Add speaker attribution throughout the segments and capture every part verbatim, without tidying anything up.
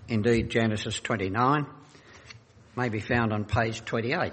Speaker 1: indeed Genesis twenty-nine, may be found on page twenty-eight.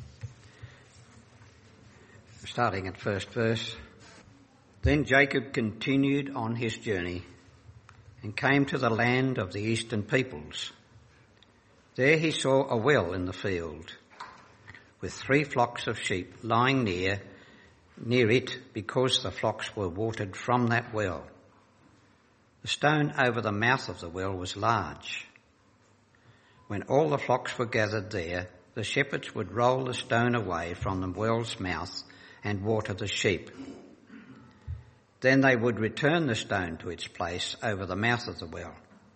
Speaker 1: Starting at first verse. Then Jacob continued on his journey and came to the land of the eastern peoples. There he saw a well in the field with three flocks of sheep lying near, near it because the flocks were watered from that well. The stone over the mouth of the well was large. When all the flocks were gathered there, the shepherds would roll the stone away from the well's mouth and water the sheep. Then they would return the stone to its place over the mouth of the well.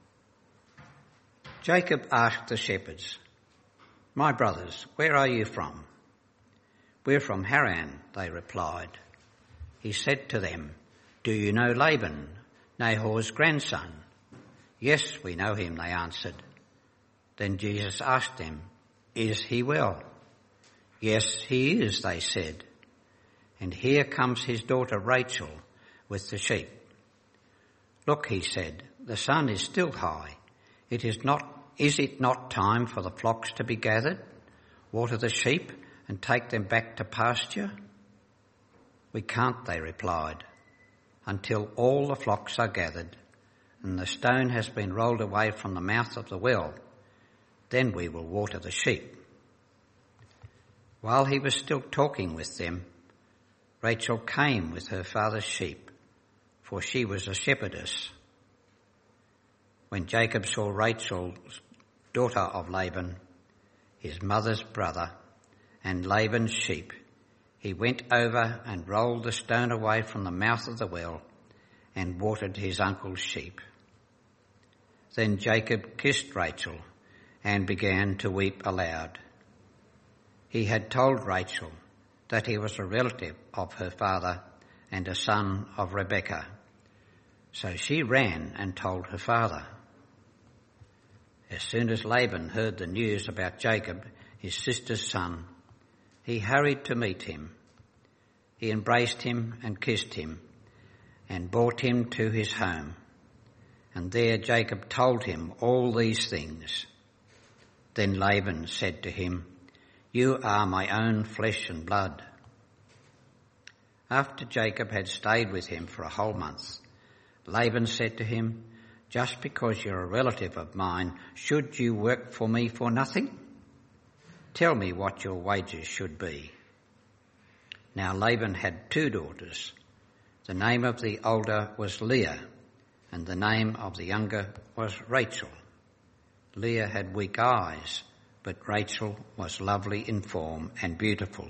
Speaker 1: Jacob asked the shepherds, "My brothers, where are you from?" "We're from Haran," they replied. He said to them, "Do you know Laban, Nahor's grandson?" "Yes, we know him," they answered. Then Jesus asked them, "Is he well?" "Yes, he is," they said. "And here comes his daughter Rachel with the sheep." "Look," he said, "the sun is still high. It is not, is it not time for the flocks to be gathered, water the sheep and take them back to pasture?" "We can't," they replied, "until all the flocks are gathered and the stone has been rolled away from the mouth of the well. Then we will water the sheep." While he was still talking with them, Rachel came with her father's sheep, for she was a shepherdess. When Jacob saw Rachel, daughter of Laban, his mother's brother, and Laban's sheep, he went over and rolled the stone away from the mouth of the well and watered his uncle's sheep. Then Jacob kissed Rachel and began to weep aloud. He had told Rachel that he was a relative of her father and a son of Rebekah. So she ran and told her father. As soon as Laban heard the news about Jacob, his sister's son, he hurried to meet him. He embraced him and kissed him and brought him to his home. And there Jacob told him all these things. Then Laban said to him, "You are my own flesh and blood." After Jacob had stayed with him for a whole month, Laban said to him, "Just because you're a relative of mine, should you work for me for nothing? Tell me what your wages should be." Now Laban had two daughters. The name of the older was Leah, and the name of the younger was Rachel. Leah had weak eyes, but Rachel was lovely in form and beautiful.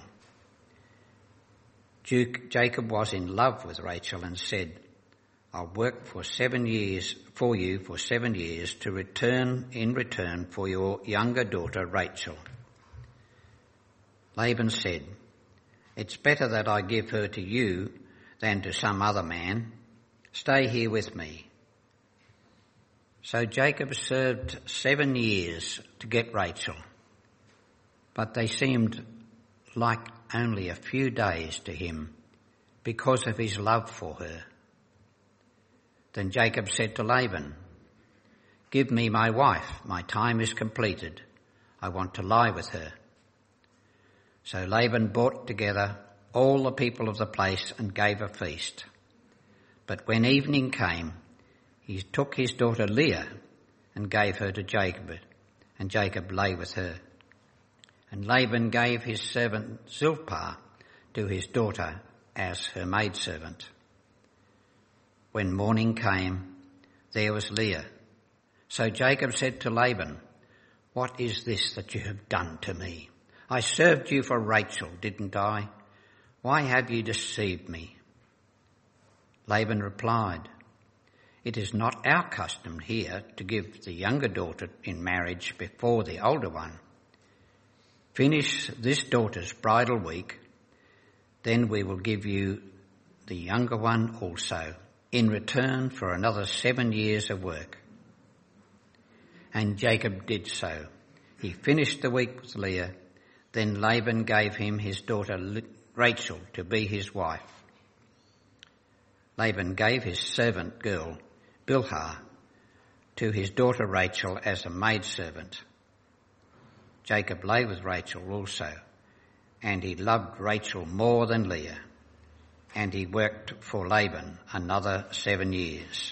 Speaker 1: Jacob was in love with Rachel and said, "I'll work for seven years for you for seven years to return in return for your younger daughter Rachel." Laban said, "It's better that I give her to you than to some other man. Stay here with me." So Jacob served seven years to get Rachel, but they seemed like only a few days to him because of his love for her. Then Jacob said to Laban, "Give me my wife, my time is completed. I want to lie with her." So Laban brought together all the people of the place and gave a feast. But when evening came, he took his daughter Leah and gave her to Jacob, and Jacob lay with her. And Laban gave his servant Zilpah to his daughter as her maidservant. When morning came, there was Leah. So Jacob said to Laban, "What is this that you have done to me? I served you for Rachel, didn't I? Why have you deceived me?" Laban replied, "It is not our custom here to give the younger daughter in marriage before the older one. Finish this daughter's bridal week, then we will give you the younger one also, in return for another seven years of work." And Jacob did so. He finished the week with Leah. Then Laban gave him his daughter Rachel to be his wife. Laban gave his servant girl Bilhah to his daughter Rachel as a maidservant. Jacob lay with Rachel also, and he loved Rachel more than Leah, and he worked for Laban another seven years.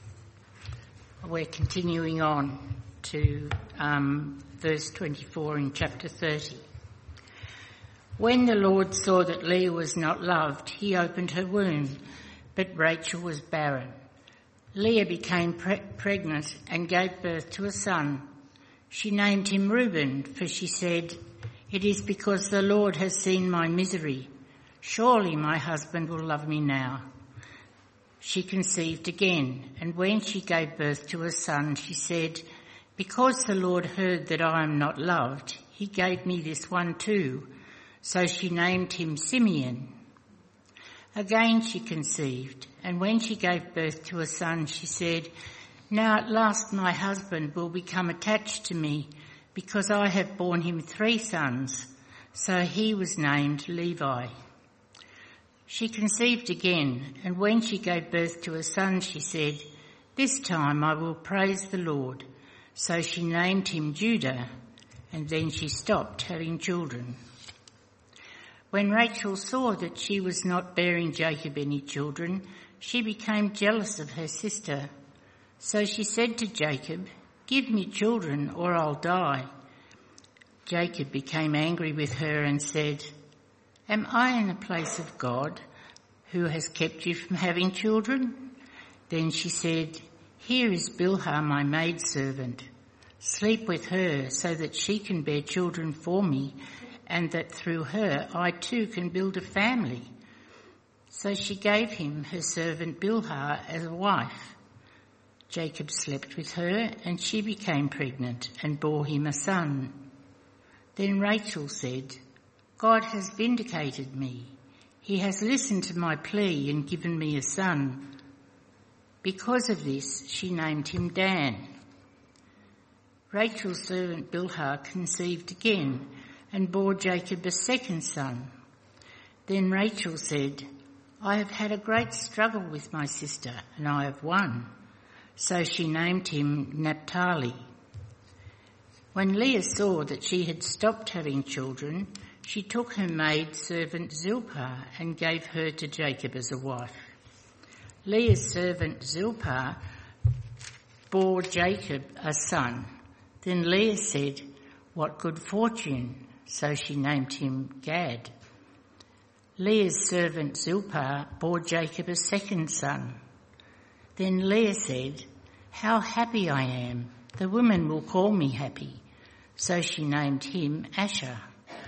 Speaker 2: We're continuing on to um, verse twenty-four in chapter thirty. When the Lord saw that Leah was not loved, he opened her womb, but Rachel was barren. Leah became pre- pregnant and gave birth to a son. She named him Reuben, for she said, "It is because the Lord has seen my misery. Surely my husband will love me now." She conceived again, and when she gave birth to a son, she said, "Because the Lord heard that I am not loved, he gave me this one too." So she named him Simeon. Again she conceived, and when she gave birth to a son, she said, "Now at last my husband will become attached to me, because I have borne him three sons." So he was named Levi. She conceived again, and when she gave birth to a son, she said, "This time I will praise the Lord." So she named him Judah, and then she stopped having children. When Rachel saw that she was not bearing Jacob any children, she became jealous of her sister. So she said to Jacob, "Give me children or I'll die." Jacob became angry with her and said, "Am I in the place of God, who has kept you from having children?" Then she said, "Here is Bilhah, my maidservant. Sleep with her so that she can bear children for me, and that through her I too can build a family." So she gave him her servant Bilhah as a wife. Jacob slept with her, and she became pregnant and bore him a son. Then Rachel said, "God has vindicated me. He has listened to my plea and given me a son." Because of this, she named him Dan. Rachel's servant Bilhah conceived again and bore Jacob a second son. Then Rachel said, "I have had a great struggle with my sister, and I have won." So she named him Naphtali. When Leah saw that she had stopped having children, she took her maid servant Zilpah and gave her to Jacob as a wife. Leah's servant Zilpah bore Jacob a son. Then Leah said, "What good fortune!" So she named him Gad. Leah's servant Zilpah bore Jacob a second son. Then Leah said, "How happy I am! The women will call me happy." So she named him Asher.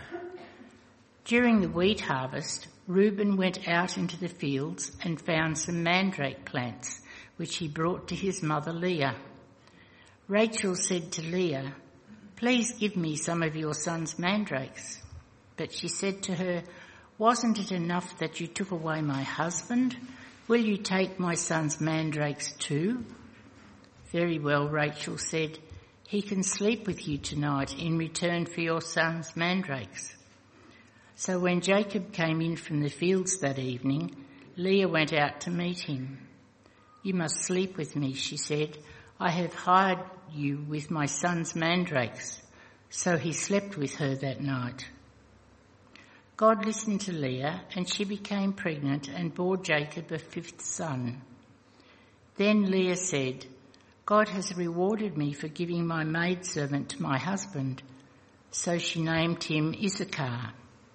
Speaker 2: During the wheat harvest, Reuben went out into the fields and found some mandrake plants, which he brought to his mother Leah. Rachel said to Leah, "Please give me some of your son's mandrakes." But she said to her, "Wasn't it enough that you took away my husband? Will you take my son's mandrakes too?" "Very well," Rachel said, "he can sleep with you tonight in return for your son's mandrakes." So when Jacob came in from the fields that evening, Leah went out to meet him. "You must sleep with me," she said. "I have hired you with my son's mandrakes." So he slept with her that night. God listened to Leah, and she became pregnant and bore Jacob a fifth son. Then Leah said, "God has rewarded me for giving my maidservant to my husband." So she named him Issachar.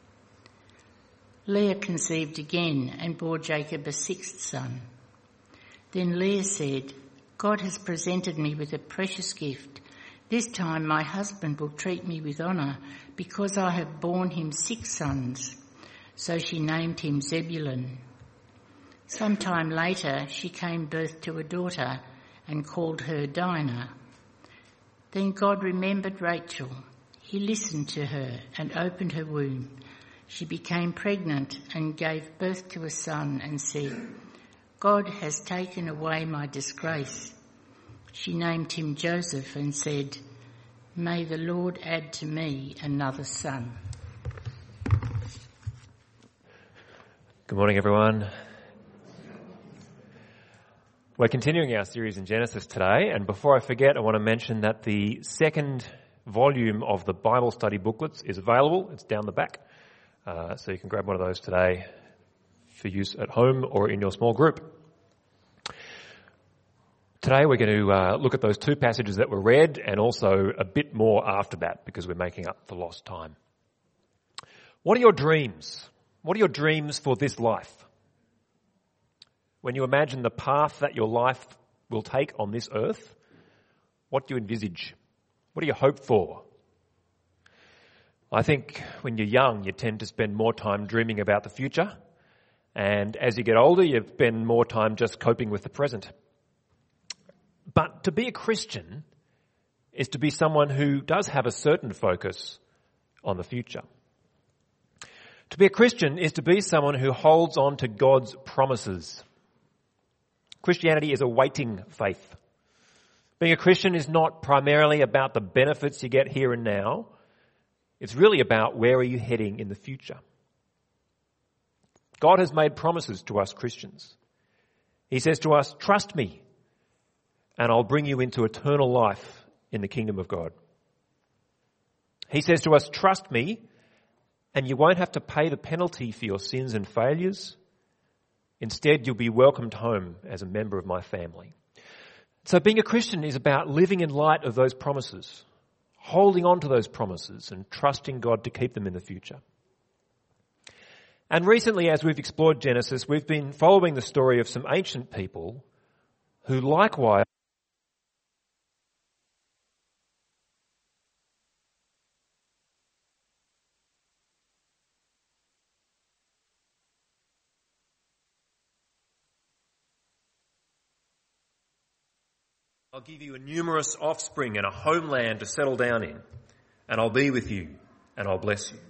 Speaker 2: Leah conceived again and bore Jacob a sixth son. Then Leah said, "God has presented me with a precious gift. This time my husband will treat me with honour, because I have borne him six sons." So she named him Zebulun. Some time later she gave birth to a daughter and called her Dinah. Then God remembered Rachel. He listened to her and opened her womb. She became pregnant and gave birth to a son and said, "God has taken away my disgrace." She named him Joseph and said, "May the Lord add to me another son."
Speaker 3: Good morning, everyone. We're continuing our series in Genesis today, and before I forget, I want to mention that the second volume of the Bible study booklets is available. It's down the back, uh, so you can grab one of those today for use at home or in your small group. Today we're going to uh, look at those two passages that were read and also a bit more after that because we're making up for lost time. What are your dreams? What are your dreams for this life? When you imagine the path that your life will take on this earth, what do you envisage? What do you hope for? I think when you're young, you tend to spend more time dreaming about the future. And as you get older, you spend more time just coping with the present. But to be a Christian is to be someone who does have a certain focus on the future. To be a Christian is to be someone who holds on to God's promises. Christianity is a waiting faith. Being a Christian is not primarily about the benefits you get here and now. It's really about where are you heading in the future. God has made promises to us Christians. He says to us, trust me, and I'll bring you into eternal life in the kingdom of God. He says to us, trust me, and you won't have to pay the penalty for your sins and failures. Instead, you'll be welcomed home as a member of my family. So being a Christian is about living in light of those promises, holding on to those promises and trusting God to keep them in the future. And recently, as we've explored Genesis, we've been following the story of some ancient people who likewise I'll give you a numerous offspring and a homeland to settle down in, and I'll be with you, and I'll bless you.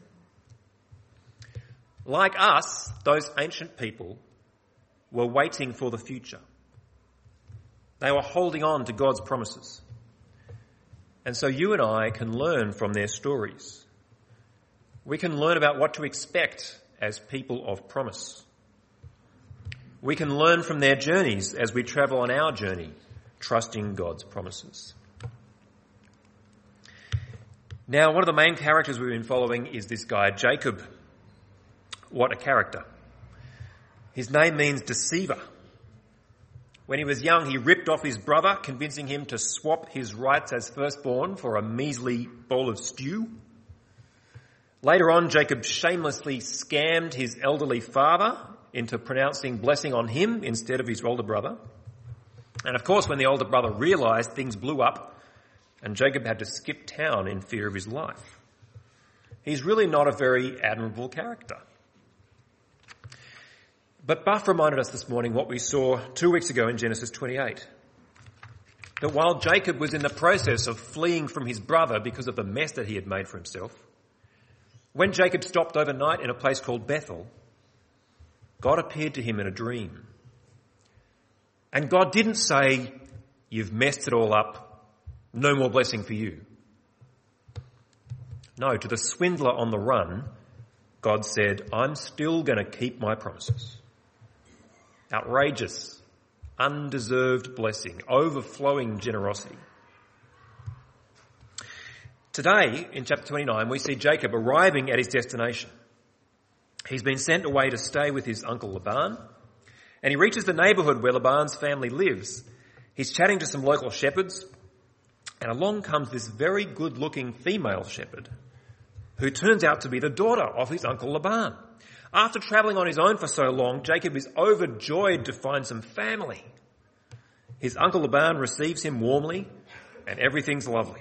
Speaker 3: Like us, those ancient people were waiting for the future. They were holding on to God's promises. And so you and I can learn from their stories. We can learn about what to expect as people of promise. We can learn from their journeys as we travel on our journey, trusting God's promises. Now, one of the main characters we've been following is this guy, Jacob. What a character. His name means deceiver. When he was young, he ripped off his brother, convincing him to swap his rights as firstborn for a measly bowl of stew. Later on, Jacob shamelessly scammed his elderly father into pronouncing blessing on him instead of his older brother. And of course, when the older brother realised, things blew up and Jacob had to skip town in fear of his life. He's really not a very admirable character. But Buff reminded us this morning what we saw two weeks ago in Genesis twenty-eight. That while Jacob was in the process of fleeing from his brother because of the mess that he had made for himself, when Jacob stopped overnight in a place called Bethel, God appeared to him in a dream. And God didn't say, you've messed it all up, no more blessing for you. No, to the swindler on the run, God said, I'm still going to keep my promises. Outrageous, undeserved blessing, overflowing generosity. Today, in chapter twenty-nine, we see Jacob arriving at his destination. He's been sent away to stay with his uncle Laban, and he reaches the neighbourhood where Laban's family lives. He's chatting to some local shepherds, and along comes this very good-looking female shepherd who turns out to be the daughter of his uncle Laban. After travelling on his own for so long, Jacob is overjoyed to find some family. His uncle Laban receives him warmly, and everything's lovely.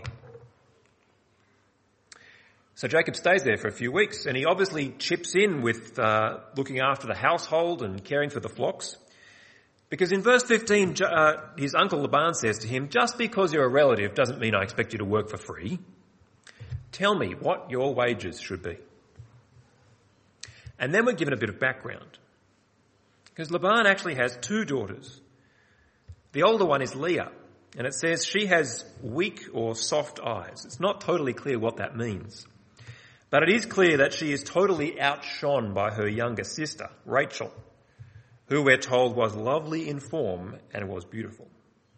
Speaker 3: So Jacob stays there for a few weeks, and he obviously chips in with uh, looking after the household and caring for the flocks. Because in verse fifteen, uh, his uncle Laban says to him, just because you're a relative doesn't mean I expect you to work for free. Tell me what your wages should be. And then we're given a bit of background. Because Laban actually has two daughters. The older one is Leah, and it says she has weak or soft eyes. It's not totally clear what that means. But it is clear that she is totally outshone by her younger sister, Rachel, who we're told was lovely in form and was beautiful.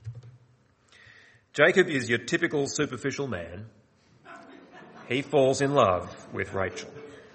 Speaker 3: Jacob is your typical superficial man. He falls in love with Rachel.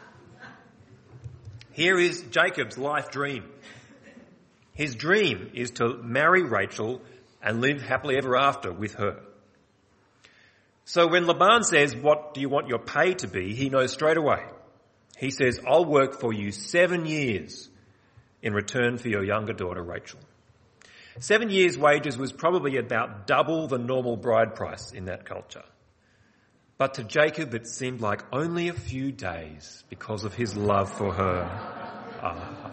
Speaker 3: Here is Jacob's life dream. His dream is to marry Rachel and live happily ever after with her. So when Laban says, "What do you want your pay to be?" he knows straight away. He says, "I'll work for you seven years in return for your younger daughter, Rachel." Seven years' wages was probably about double the normal bride price in that culture. But to Jacob it seemed like only a few days because of his love for her. Ah.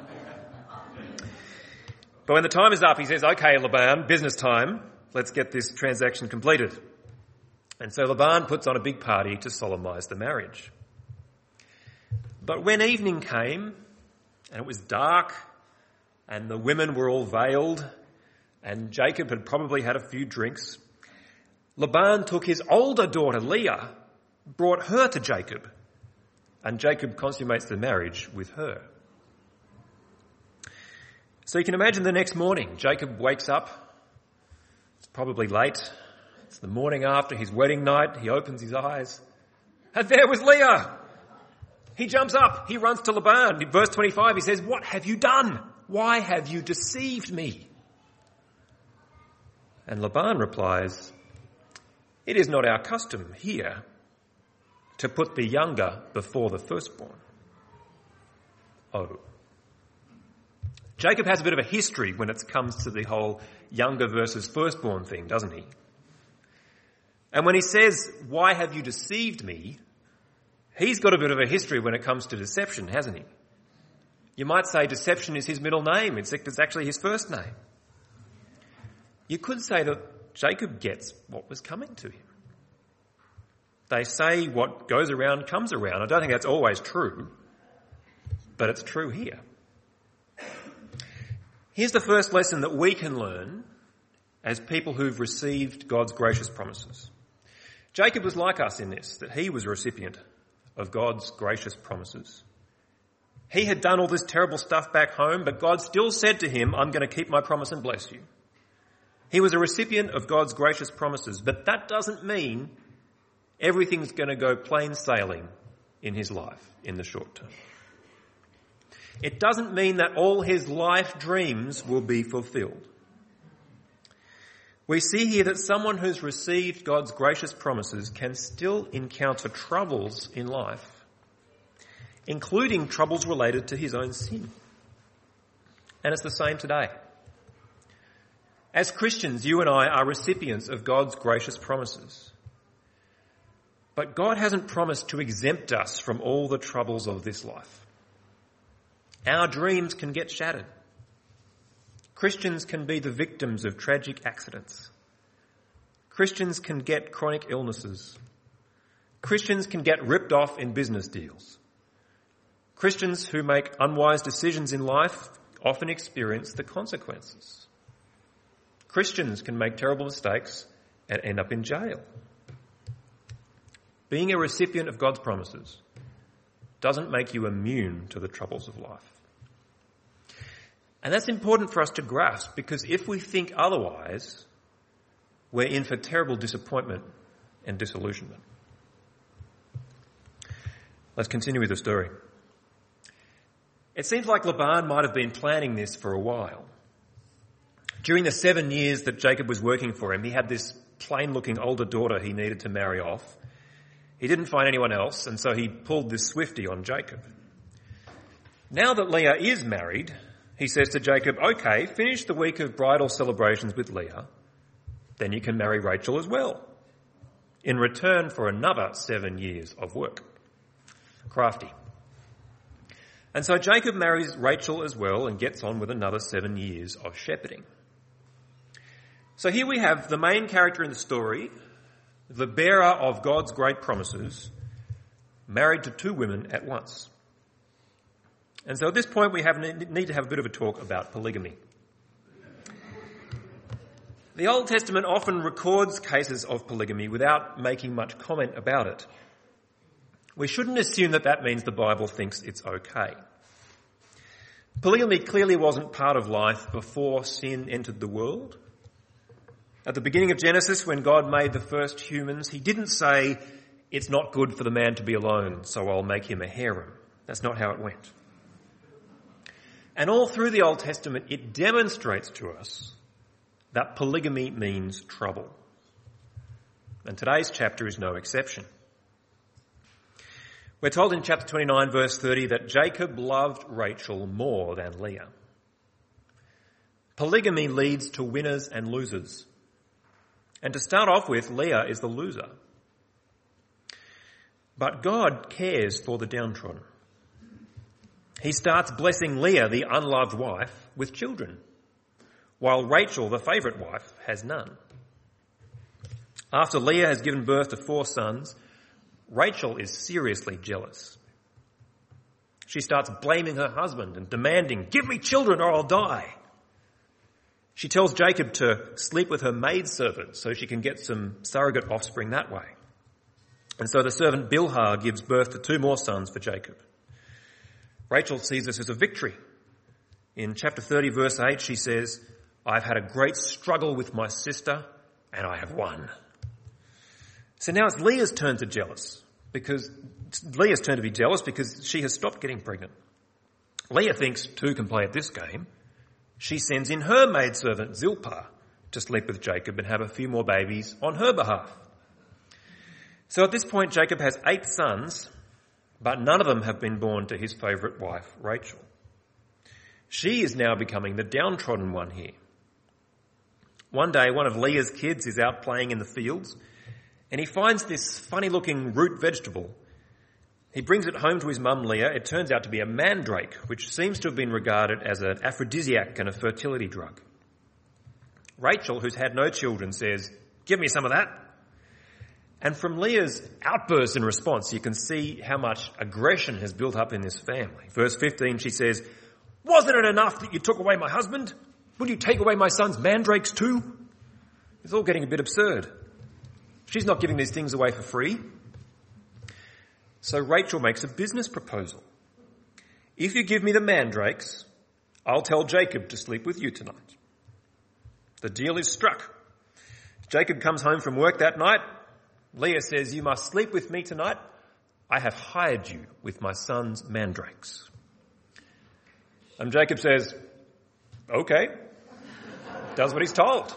Speaker 3: But when the time is up, he says, "Okay, Laban, business time. Let's get this transaction completed." And so Laban puts on a big party to solemnise the marriage. But when evening came, and it was dark, and the women were all veiled, and Jacob had probably had a few drinks, Laban took his older daughter Leah, brought her to Jacob, and Jacob consummates the marriage with her. So you can imagine the next morning, Jacob wakes up. It's probably late. It's the morning after his wedding night. He opens his eyes, and there was Leah. He jumps up. He runs to Laban. In verse twenty-five, he says, "What have you done? Why have you deceived me?" And Laban replies, "It is not our custom here to put the younger before the firstborn." Oh. Jacob has a bit of a history when it comes to the whole younger versus firstborn thing, doesn't he? And when he says, "Why have you deceived me?" he's got a bit of a history when it comes to deception, hasn't he? You might say deception is his middle name. It's actually his first name. You could say that Jacob gets what was coming to him. They say what goes around comes around. I don't think that's always true, but it's true here. Here's the first lesson that we can learn as people who've received God's gracious promises. Jacob was like us in this, that he was a recipient of God's gracious promises. He had done all this terrible stuff back home, but God still said to him, "I'm going to keep my promise and bless you." He was a recipient of God's gracious promises, but that doesn't mean everything's going to go plain sailing in his life in the short term. It doesn't mean that all his life dreams will be fulfilled. We see here that someone who's received God's gracious promises can still encounter troubles in life, including troubles related to his own sin. And it's the same today. As Christians, you and I are recipients of God's gracious promises. But God hasn't promised to exempt us from all the troubles of this life. Our dreams can get shattered. Christians can be the victims of tragic accidents. Christians can get chronic illnesses. Christians can get ripped off in business deals. Christians who make unwise decisions in life often experience the consequences. Christians can make terrible mistakes and end up in jail. Being a recipient of God's promises doesn't make you immune to the troubles of life. And that's important for us to grasp, because if we think otherwise, we're in for terrible disappointment and disillusionment. Let's continue with the story. It seems like Laban might have been planning this for a while. During the seven years that Jacob was working for him, he had this plain-looking older daughter he needed to marry off. He didn't find anyone else, and so he pulled this swifty on Jacob. Now that Leah is married, he says to Jacob, "Okay, finish the week of bridal celebrations with Leah, then you can marry Rachel as well, in return for another seven years of work." Crafty. And so Jacob marries Rachel as well and gets on with another seven years of shepherding. So here we have the main character in the story, the bearer of God's great promises, married to two women at once. And so at this point we have need to have a bit of a talk about polygamy. The Old Testament often records cases of polygamy without making much comment about it. We shouldn't assume that that means the Bible thinks it's okay. Polygamy clearly wasn't part of life before sin entered the world. At the beginning of Genesis, when God made the first humans, he didn't say, it's not good for the man to be alone, so I'll make him a harem. That's not how it went. And all through the Old Testament, it demonstrates to us that polygamy means trouble. And today's chapter is no exception. We're told in chapter twenty-nine, verse thirty, that Jacob loved Rachel more than Leah. Polygamy leads to winners and losers. And to start off with, Leah is the loser. But God cares for the downtrodden. He starts blessing Leah, the unloved wife, with children, while Rachel, the favourite wife, has none. After Leah has given birth to four sons, Rachel is seriously jealous. She starts blaming her husband and demanding, give me children or I'll die. She tells Jacob to sleep with her maidservant so she can get some surrogate offspring that way. And so the servant Bilhah gives birth to two more sons for Jacob. Rachel sees this as a victory. In chapter thirty, verse eight, she says, I've had a great struggle with my sister and I have won. So now it's Leah's turn to jealous because Leah's turn to be jealous because she has stopped getting pregnant. Leah thinks two can play at this game. She sends in her maidservant Zilpah to sleep with Jacob and have a few more babies on her behalf. So at this point, Jacob has eight sons, but none of them have been born to his favourite wife, Rachel. She is now becoming the downtrodden one here. One day, one of Leah's kids is out playing in the fields, and he finds this funny-looking root vegetable. He brings it home to his mum, Leah. It turns out to be a mandrake, which seems to have been regarded as an aphrodisiac and a fertility drug. Rachel, who's had no children, says, give me some of that. And from Leah's outburst in response, you can see how much aggression has built up in this family. Verse fifteen, she says, wasn't it enough that you took away my husband? Will you take away my son's mandrakes too? It's all getting a bit absurd. She's not giving these things away for free. So Rachel makes a business proposal. If you give me the mandrakes, I'll tell Jacob to sleep with you tonight. The deal is struck. Jacob comes home from work that night. Leah says, you must sleep with me tonight. I have hired you with my son's mandrakes. And Jacob says, okay, does what he's told.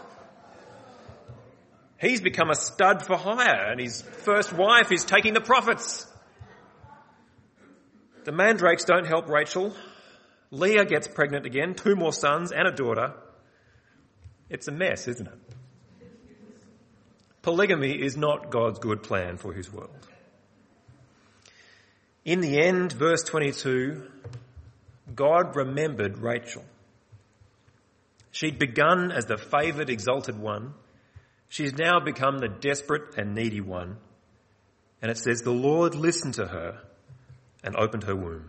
Speaker 3: He's become a stud for hire and his first wife is taking the profits. The mandrakes don't help Rachel. Leah gets pregnant again, two more sons and a daughter. It's a mess, isn't it? Polygamy is not God's good plan for his world. In the end, verse twenty-two, God remembered Rachel. She'd begun as the favoured, exalted one. She's now become the desperate and needy one. And it says, the Lord listened to her and opened her womb.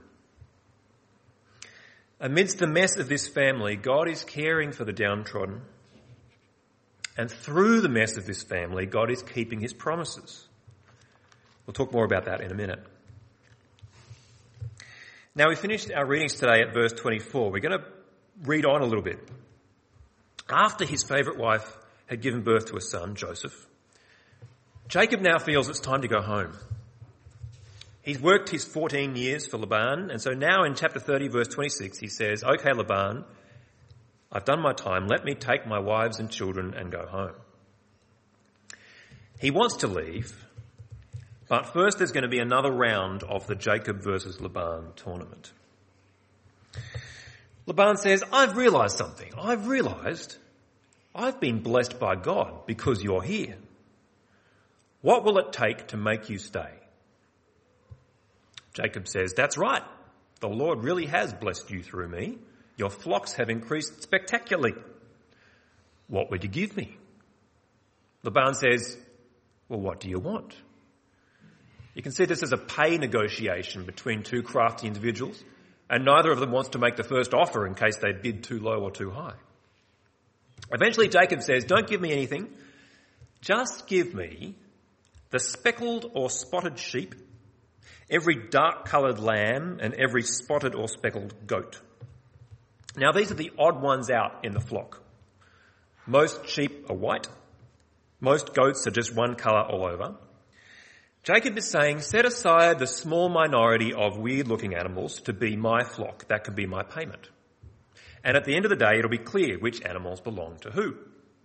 Speaker 3: Amidst the mess of this family, God is caring for the downtrodden. And through the mess of this family, God is keeping his promises. We'll talk more about that in a minute. Now, we finished our readings today at verse twenty-four. We're going to read on a little bit. After his favourite wife had given birth to a son, Joseph, Jacob now feels it's time to go home. He's worked his fourteen years for Laban, and so now in chapter thirty, verse twenty-six, he says, okay, Laban, I've done my time. Let me take my wives and children and go home. He wants to leave, but first there's going to be another round of the Jacob versus Laban tournament. Laban says, I've realised something. I've realised I've been blessed by God because you're here. What will it take to make you stay? Jacob says, that's right. The Lord really has blessed you through me. Your flocks have increased spectacularly. What would you give me? Laban says, well, what do you want? You can see this as a pay negotiation between two crafty individuals, and neither of them wants to make the first offer in case they bid too low or too high. Eventually Jacob says, don't give me anything. Just give me the speckled or spotted sheep, every dark-coloured lamb, and every spotted or speckled goat. Now these are the odd ones out in the flock. Most sheep are white. Most goats are just one colour all over. Jacob is saying, set aside the small minority of weird-looking animals to be my flock. That can be my payment. And at the end of the day, it'll be clear which animals belong to who.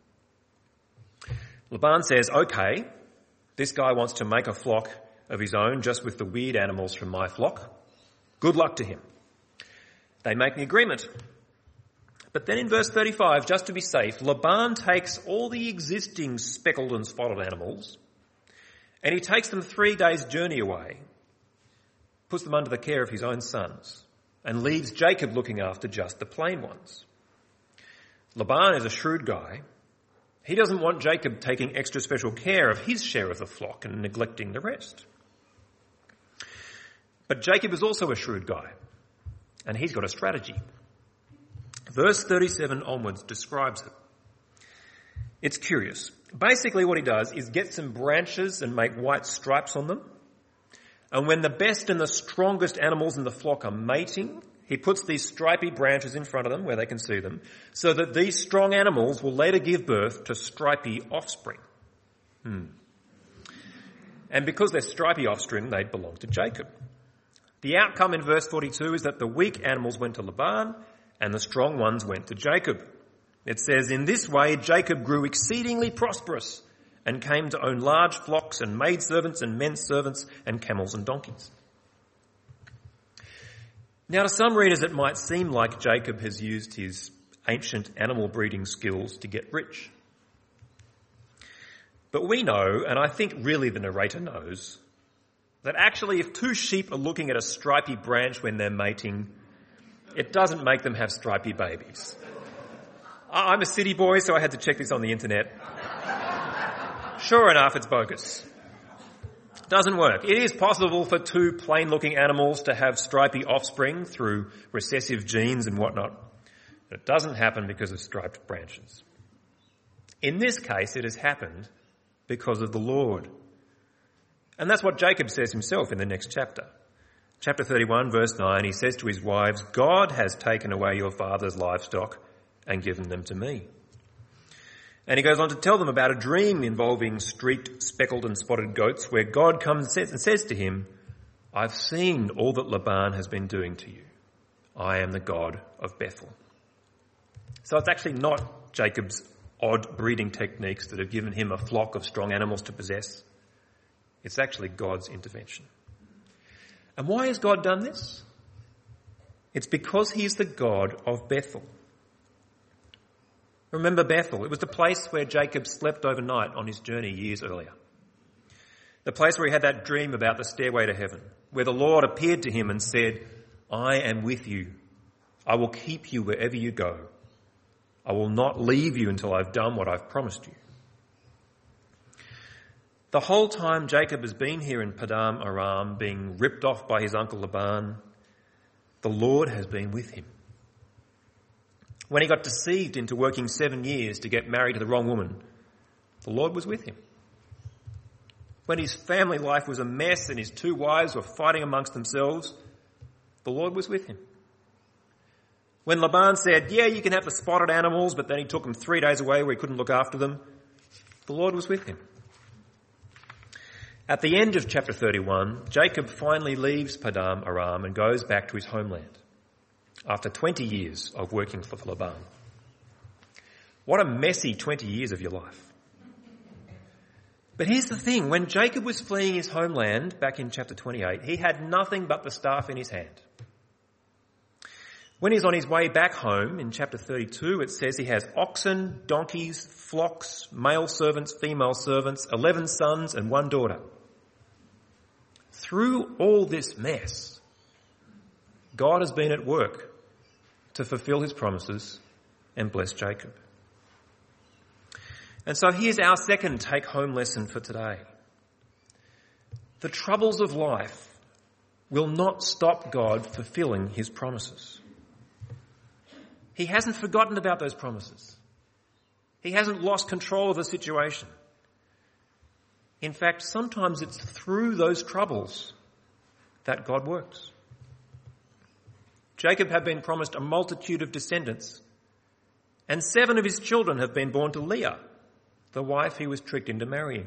Speaker 3: Laban says, okay, this guy wants to make a flock of his own just with the weird animals from my flock. Good luck to him. They make the agreement. But then in verse thirty-five, just to be safe, Laban takes all the existing speckled and spotted animals and he takes them three days' journey away, puts them under the care of his own sons, and leaves Jacob looking after just the plain ones. Laban is a shrewd guy. He doesn't want Jacob taking extra special care of his share of the flock and neglecting the rest. But Jacob is also a shrewd guy, and he's got a strategy. Verse thirty-seven onwards describes it. It's curious. Basically what he does is get some branches and make white stripes on them. And when the best and the strongest animals in the flock are mating, he puts these stripy branches in front of them where they can see them, so that these strong animals will later give birth to stripy offspring. Hmm. And because they're stripy offspring, they belong to Jacob. The outcome in verse forty-two is that the weak animals went to Laban and the strong ones went to Jacob. It says, in this way Jacob grew exceedingly prosperous and came to own large flocks and maidservants and men servants and camels and donkeys. Now to some readers it might seem like Jacob has used his ancient animal breeding skills to get rich. But we know, and I think really the narrator knows, that actually if two sheep are looking at a stripy branch when they're mating, it doesn't make them have stripy babies. I'm a city boy, so I had to check this on the internet. Sure enough, it's bogus. Doesn't work. It is possible for two plain-looking animals to have stripy offspring through recessive genes and whatnot, but it doesn't happen because of striped branches. In this case, it has happened because of the Lord. And that's what Jacob says himself in the next chapter. Chapter thirty-one, verse nine, he says to his wives, God has taken away your father's livestock and given them to me. And he goes on to tell them about a dream involving streaked, speckled and spotted goats where God comes and says to him, I've seen all that Laban has been doing to you. I am the God of Bethel. So it's actually not Jacob's odd breeding techniques that have given him a flock of strong animals to possess. It's actually God's intervention. And why has God done this? It's because he is the God of Bethel. Remember Bethel. It was the place where Jacob slept overnight on his journey years earlier. The place where he had that dream about the stairway to heaven, where the Lord appeared to him and said, I am with you. I will keep you wherever you go. I will not leave you until I've done what I've promised you. The whole time Jacob has been here in Padam Aram, being ripped off by his uncle Laban, the Lord has been with him. When he got deceived into working seven years to get married to the wrong woman, the Lord was with him. When his family life was a mess and his two wives were fighting amongst themselves, the Lord was with him. When Laban said, yeah, you can have the spotted animals, but then he took them three days away where he couldn't look after them, the Lord was with him. At the end of chapter thirty-one, Jacob finally leaves Padam Aram and goes back to his homeland after twenty years of working for Laban. What a messy twenty years of your life. But here's the thing, when Jacob was fleeing his homeland back in chapter twenty-eight, he had nothing but the staff in his hand. When he's on his way back home in chapter thirty-two, it says he has oxen, donkeys, flocks, male servants, female servants, eleven sons and one daughter. Through all this mess, God has been at work to fulfill his promises and bless Jacob. And so here's our second take-home lesson for today. The troubles of life will not stop God fulfilling his promises. He hasn't forgotten about those promises. He hasn't lost control of the situation. In fact, sometimes it's through those troubles that God works. Jacob had been promised a multitude of descendants, and seven of his children have been born to Leah, the wife he was tricked into marrying.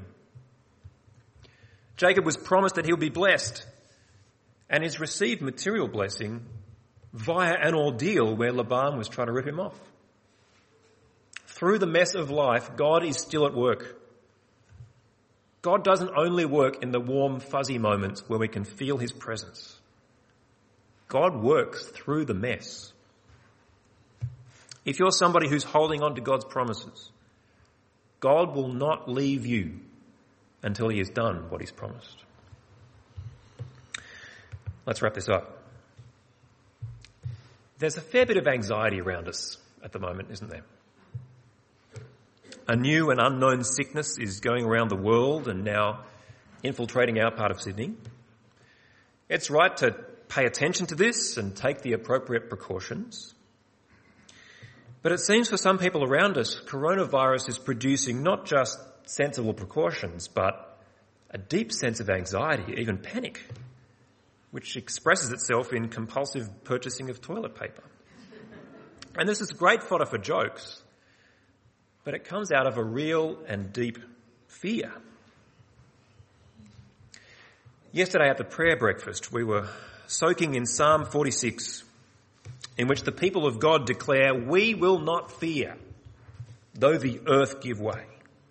Speaker 3: Jacob was promised that he'll be blessed, and has received material blessing via an ordeal where Laban was trying to rip him off. Through the mess of life, God is still at work. God doesn't only work in the warm, fuzzy moments where we can feel his presence. God works through the mess. If you're somebody who's holding on to God's promises, God will not leave you until he has done what he's promised. Let's wrap this up. There's a fair bit of anxiety around us at the moment, isn't there? A new and unknown sickness is going around the world and now infiltrating our part of Sydney. It's right to pay attention to this and take the appropriate precautions. But it seems for some people around us, coronavirus is producing not just sensible precautions, but a deep sense of anxiety, even panic, which expresses itself in compulsive purchasing of toilet paper. And this is great fodder for jokes, but it comes out of a real and deep fear. Yesterday at the prayer breakfast, we were soaking in Psalm forty-six, in which the people of God declare, "We will not fear, though the earth give way."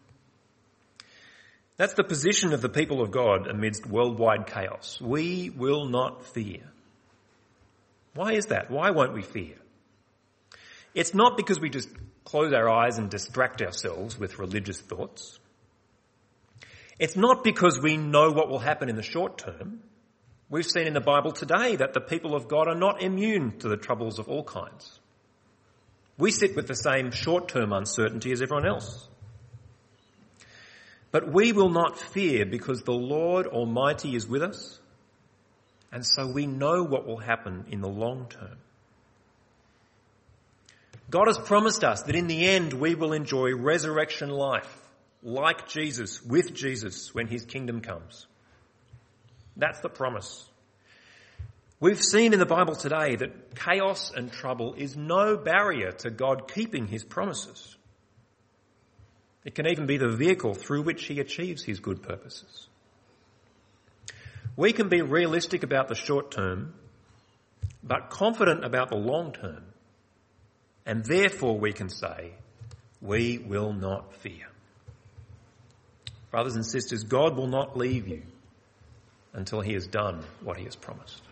Speaker 3: That's the position of the people of God amidst worldwide chaos. We will not fear. Why is that? Why won't we fear? It's not because we just close our eyes and distract ourselves with religious thoughts. It's not because we know what will happen in the short term. We've seen in the Bible today that the people of God are not immune to the troubles of all kinds. We sit with the same short-term uncertainty as everyone else. But we will not fear because the Lord Almighty is with us, and so we know what will happen in the long term. God has promised us that in the end we will enjoy resurrection life, like Jesus, with Jesus, when his kingdom comes. That's the promise. We've seen in the Bible today that chaos and trouble is no barrier to God keeping his promises. It can even be the vehicle through which he achieves his good purposes. We can be realistic about the short term, but confident about the long term. And therefore we can say, we will not fear. Brothers and sisters, God will not leave you until he has done what he has promised.